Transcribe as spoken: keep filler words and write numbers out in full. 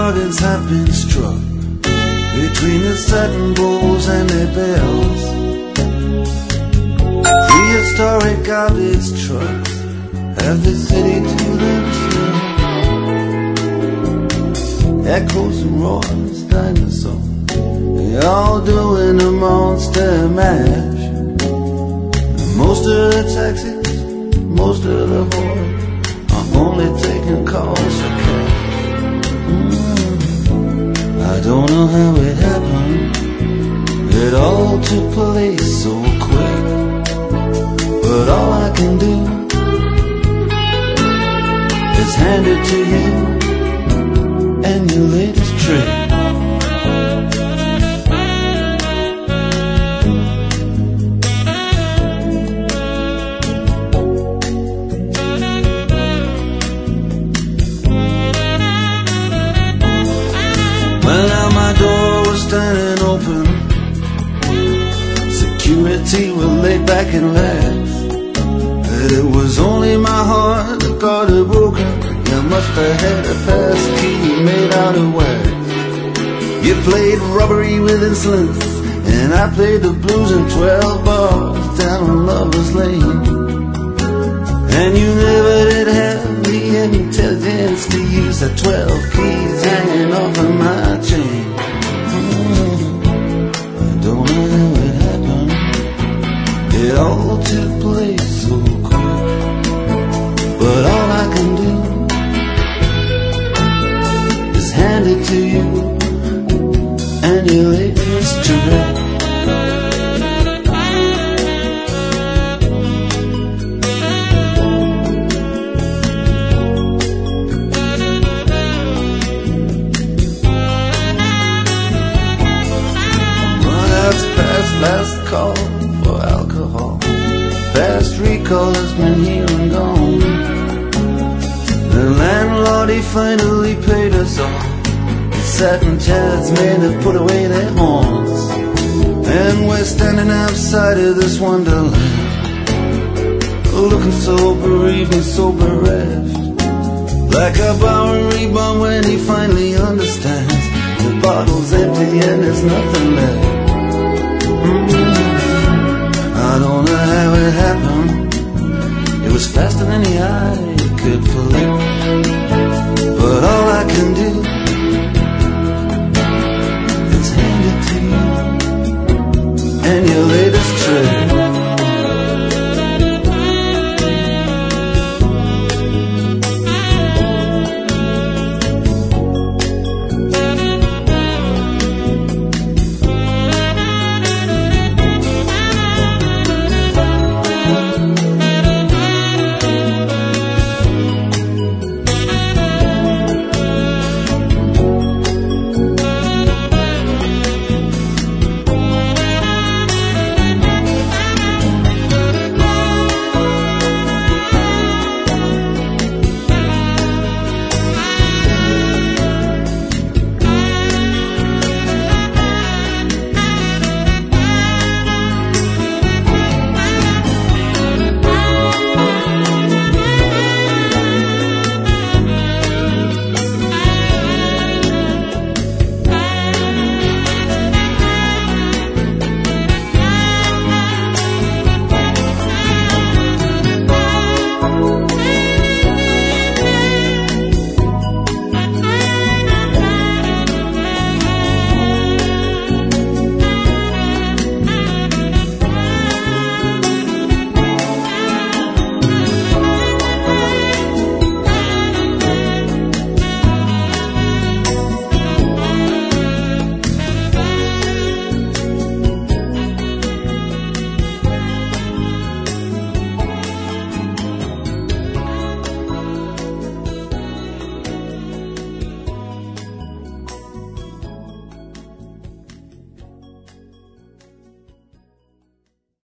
bargains have been struck between the satin bowls and their bells. Prehistoric garbage trucks have the city to themselves. Echoes and roars, dinosaurs, they all doing a monster mash. And most of the taxis, most of the whores are only taking calls for cash. Mm-hmm. I don't know how it happened, it all took place so quick. But all I can do is hand it to you and your latest trick. Well, now my door was standing open, security was laid back and laughed. It was only my heart that got it broken. You must have had a pass key made out of wax. You played robbery with insolence, and I played the blues in twelve bars down on Lover's Lane. And you never did have the intelligence to use the twelve keys hanging off of my chain. I don't know how it happened, it all took place so quick. But all I can do is hand it to you and your latest trick. Well, that's past last call for alcohol. Fast recall has been here and gone. The landlord, he finally paid us all. The satin chairs men have put away their horns, and we're standing outside of this wonderland, looking so bereaved and so bereft, like a Bowery bum when he finally understands the bottle's empty and there's nothing left. Mm-hmm. I don't know how it happened, it was faster than the eye could fly.